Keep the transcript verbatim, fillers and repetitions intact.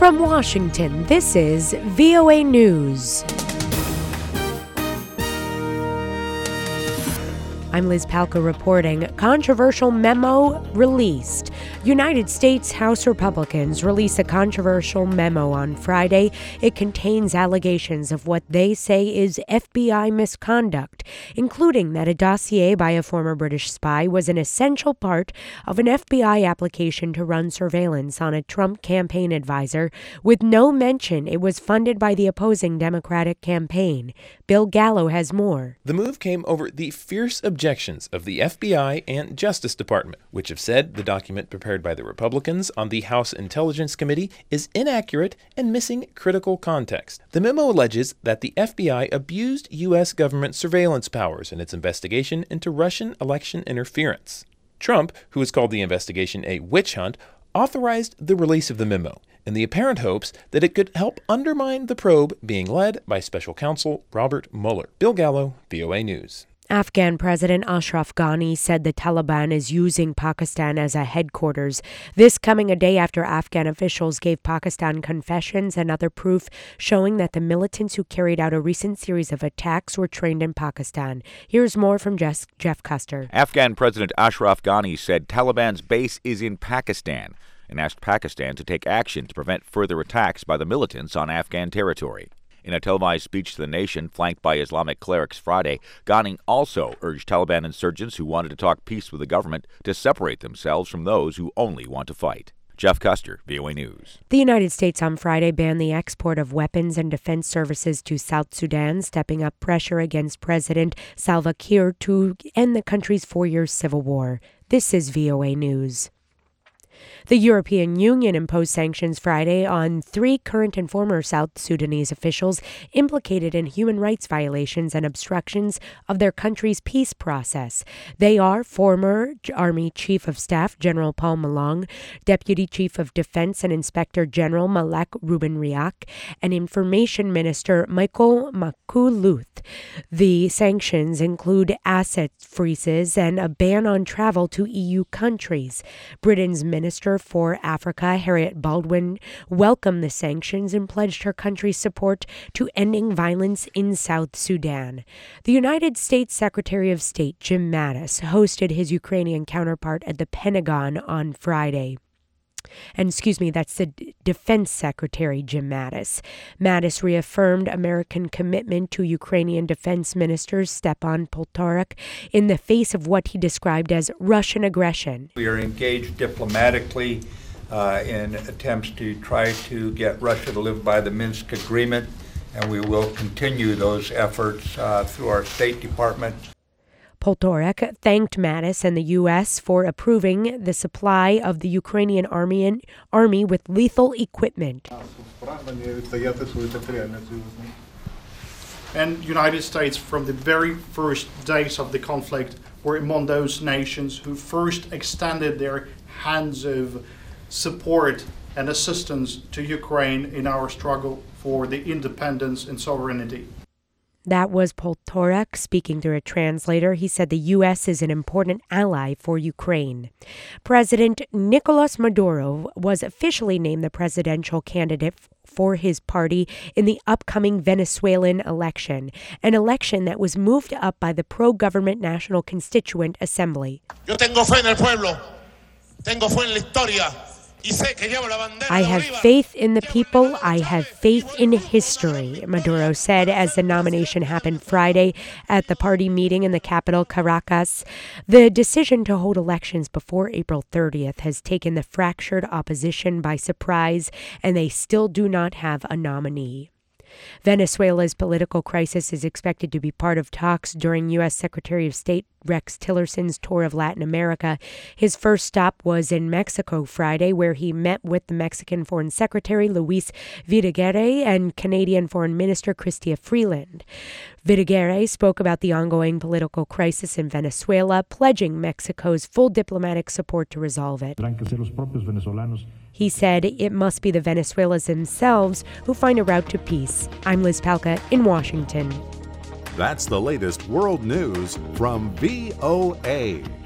From Washington, this is V O A News. I'm Liz Palka reporting. Controversial memo released. United States House Republicans released a controversial memo on Friday. It contains allegations of what they say is F B I misconduct, including that a dossier by a former British spy was an essential part of an F B I application to run surveillance on a Trump campaign advisor, with no mention it was funded by the opposing Democratic campaign. Bill Gallo has more. The move came over the fierce objections of the F B I and Justice Department, which have said the document prepared by the Republicans on the House Intelligence Committee is inaccurate and missing critical context. The memo alleges that the F B I abused U S government surveillance powers in its investigation into Russian election interference. Trump, who has called the investigation a witch hunt, authorized the release of the memo in the apparent hopes that it could help undermine the probe being led by special counsel Robert Mueller. Bill Gallo, V O A News. Afghan President Ashraf Ghani said the Taliban is using Pakistan as a headquarters. This coming a day after Afghan officials gave Pakistan confessions and other proof showing that the militants who carried out a recent series of attacks were trained in Pakistan. Here's more from Jeff, Jeff Custer. Afghan President Ashraf Ghani said Taliban's base is in Pakistan and asked Pakistan to take action to prevent further attacks by the militants on Afghan territory. In a televised speech to the nation, flanked by Islamic clerics Friday, Ghani also urged Taliban insurgents who wanted to talk peace with the government to separate themselves from those who only want to fight. Jeff Custer, V O A News. The United States on Friday banned the export of weapons and defense services to South Sudan, stepping up pressure against President Salva Kiir to end the country's four-year civil war. This is V O A News. The European Union imposed sanctions Friday on three current and former South Sudanese officials implicated in human rights violations and obstructions of their country's peace process. They are former Army Chief of Staff General Paul Malong, Deputy Chief of Defense and Inspector General Malak Ruben Riak, and Information Minister Michael Makuluth. The sanctions include asset freezes and a ban on travel to E U countries. Britain's Minister for Africa, Harriet Baldwin, welcomed the sanctions and pledged her country's support to ending violence in South Sudan. The United States Secretary of State Jim Mattis hosted his Ukrainian counterpart at the Pentagon on Friday. And excuse me, that's the D- Defense Secretary Jim Mattis. Mattis reaffirmed American commitment to Ukrainian Defense Minister Stepan Poltorak in the face of what he described as Russian aggression. We are engaged diplomatically uh, in attempts to try to get Russia to live by the Minsk Agreement, and we will continue those efforts uh, through our State Department. Poltorak thanked Mattis and the U S for approving the supply of the Ukrainian army, and army with lethal equipment. And United States, from the very first days of the conflict, were among those nations who first extended their hands of support and assistance to Ukraine in our struggle for the independence and sovereignty. That was Poltorak speaking through a translator. He said the U S is an important ally for Ukraine. President Nicolas Maduro was officially named the presidential candidate for his party in the upcoming Venezuelan election, an election that was moved up by the pro-government National Constituent Assembly. Yo tengo fe en el pueblo. Tengo fe en la historia. I have faith in the people. I have faith in history, Maduro said as the nomination happened Friday at the party meeting in the capital, Caracas. The decision to hold elections before April thirtieth has taken the fractured opposition by surprise, and they still do not have a nominee. Venezuela's political crisis is expected to be part of talks during U S Secretary of State Rex Tillerson's tour of Latin America. His first stop was in Mexico Friday, where he met with the Mexican Foreign Secretary Luis Videgaray and Canadian Foreign Minister Chrystia Freeland. Videgaray spoke about the ongoing political crisis in Venezuela, pledging Mexico's full diplomatic support to resolve it. He said it must be the Venezuelans themselves who find a route to peace. I'm Liz Palka in Washington. That's the latest world news from V O A.